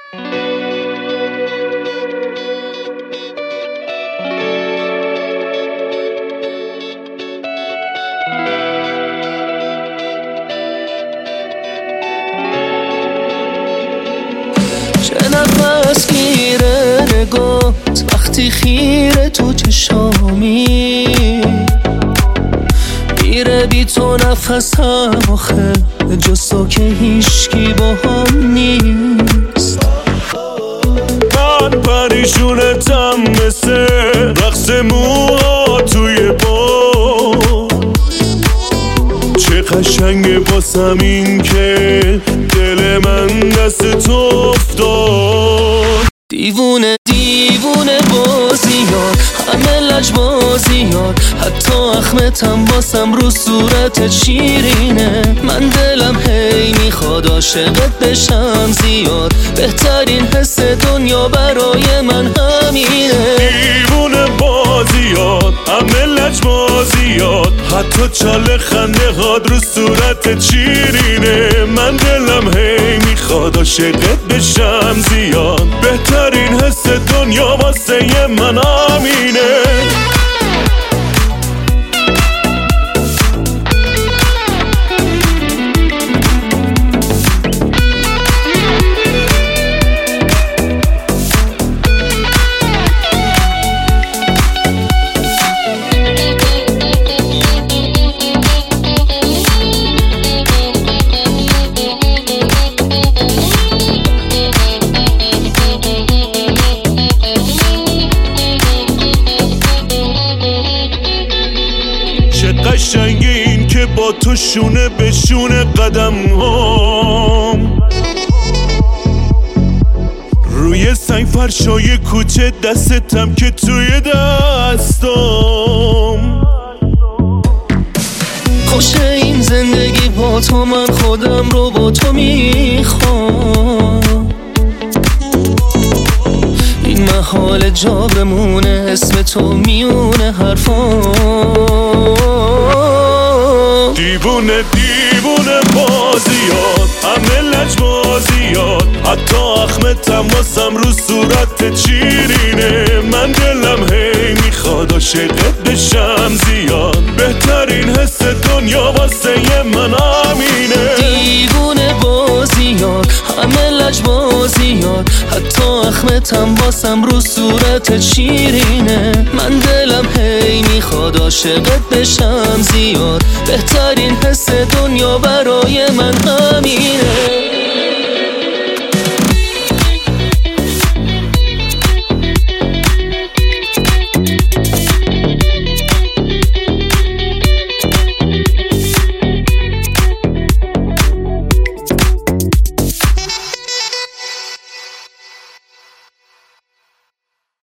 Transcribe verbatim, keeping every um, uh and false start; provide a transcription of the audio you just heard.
چه نفس گیره نگات وقتی خیره تو چشامی، میره بی تو نفسم آخه جز تو که هیشکی با هم نیست. من پریشونتم مثل رقص موها توی با، چه قشنگه باسم این که دل من دست تو افتاد. دیوونه دیوونه بازیات، همه لجبازیات، حتی اخمتم باسم رو صورتت شیرینه. من دلم هی میخواد عاشقت بشم زیاد، بهترین حس دنیا برای من همینه. دیوونه بازیات، همه لجبازیات، حتی چاله خنده هاد رو صورتت شیرینه. من دلم هی میخواد عاشقت بشم زیاد، بهترین حس دنیا واسه من همینه. قشنگه این که با تو شونه به شونه قدم هم، روی سنگ فرشای کوچه دستتم که توی دستم. خوشه این زندگی با تو، من خودم رو با تو میخوام. این محال جا بمونه اسم تو میونه حرفام. دیوونه دیوونه بازیات، همه لجبازیات، حتی اخمتم واسم رو صورتت شیرینه. من دلم هی میخواد عاشقت بشم زیاد، بهترین حس دنیا واسه من همینه. دیوونه بازیات، همه لجبازیات، حتی اخمتم واسم رو صورتت شیرینه. من دلم هی میخواد عاشقت بشم زیاد، بهترین حس دنیا برای من همینه.